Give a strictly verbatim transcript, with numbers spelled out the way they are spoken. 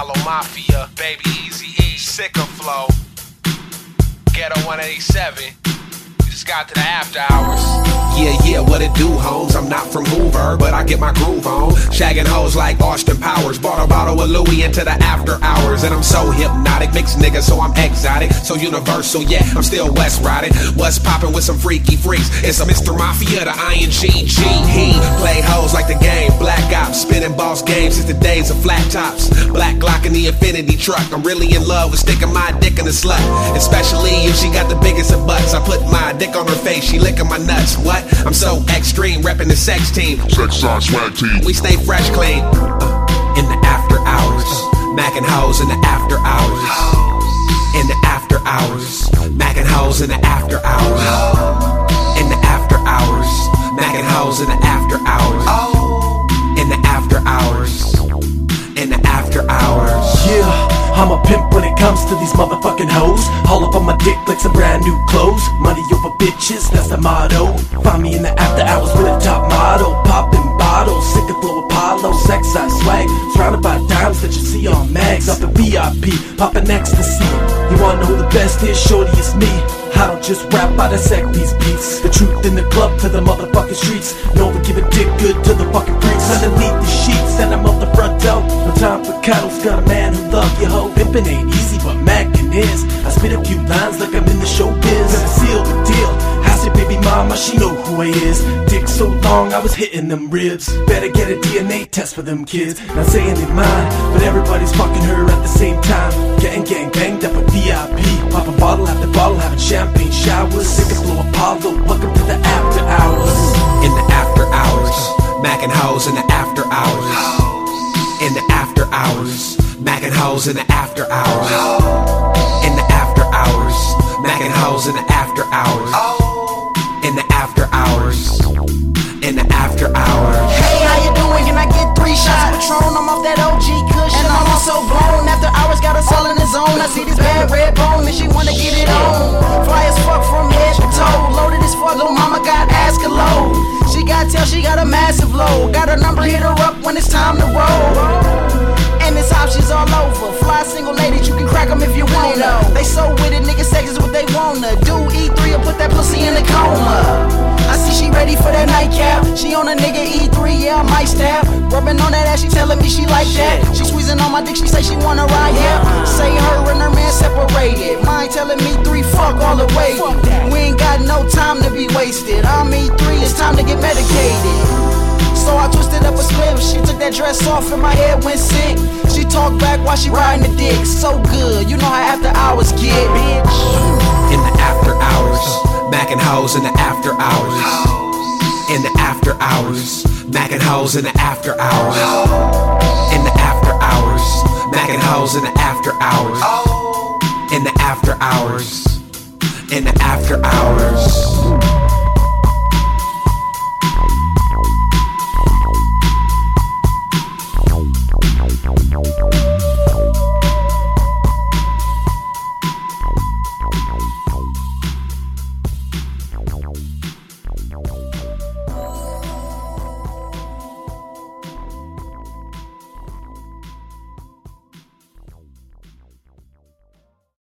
Apollo Mafia, Baby Easy E, Sicker Flow, Ghetto one eighty-seven. You just got to the after hours. Yeah, yeah, what it do, homes? I'm not from Hoover, but I get my groove on. Shagging hoes like Austin Powers. Bought a bottle of Louis into the after hours. And I'm so hypnotic, mixed nigga, so I'm exotic. So universal, yeah, I'm still West riding. What's poppin' with some freaky freaks? It's a Mister Mafia, the I N G G. He play hoes like the game, Black Ops. Spinning boss games since the days of flat tops. Black Glock in the Infinity truck. I'm really in love with sticking my dick in the slut. Especially if she got the biggest of butts. I put my dick on her face, she licking my nuts. What? I'm so extreme, reppin' the sex team. Sex on swag team. We stay fresh, clean. Uh, in the after hours, mackin' hoes in the after hours. In the after hours, mackin' hoes in the after hours. In the after hours, mackin' hoes in the after hours. In the after hours, in the after hours. Yeah. I'm a pimp when it comes to these motherfucking hoes. All up on my dick like some brand new clothes. Money over bitches, that's the motto. Find me in the after hours with a top model. Popping bottles, sick of flow Apollo. Sex side swag, surrounded by dimes that you see on mags. Up the V I P, popping ecstasy. You wanna know who the best is? Shorty, it's me. I don't just rap, I dissect these beats. The truth in the club to the motherfucking streets. No one give a dick good to the fucking freaks. Underneath the sheets and I'm up the front door. No time for cuddles, got a man who love you, ho. Pimpin' ain't easy, but mackin' is. I spit a few lines like I'm in the showbiz. Gonna seal the deal. Ask your baby mama, she know who I is. Dick so long, I was hitting them ribs. Better get a D N A test for them kids. Not saying they mine, but everybody's fucking her at the same time. Getting gang banged up at V I P. Pop a bottle after bottle, having champagne showers. Sick of flow Apollo, welcome to the after hours. In the after hours, mackin' hoes in the after hours. In the after hours, mackin' hoes in the after hours. In the after hours, mackin' hoes in the after hours. In the after hours, in the after hours. Hey, how you doing? Can I get three shots of Patron? I'm off that O G Kush and I'm also blown. After hours, got us all in the zone. I see this bad red bone and she wanna get it on. Fly as fuck from head to toe. Loaded as fuck, little mama got ass galore. She got tell she got a massive load. Got her number, hit her up when it's time to roll. And it's options all over. Fly single ladies, you can crack them if you wanna. They so with it, niggas sex is what they wanna. Do E three or put that pussy in a coma. I see she ready for that nightcap. She on a nigga E three, yeah, I might stab. Rubbing on that ass, she telling me she like that. She squeezing on my dick, she say she wanna ride, yeah. Say her and her man separated. Mine telling me three, fuck all the way. We ain't got no time to be wasted. I'm E three, it's time to get medicated. So I twisted up a spliff. She took that dress off and my head went sick. She talked back while she riding the dick. So good, you know how after hours get, bitch. In the after hours, mackin' hoes in the after hours. In the after hours, mackin' hoes in the after hours. In the after hours, mackin' hoes in the after hours. In the after hours, in the after hours.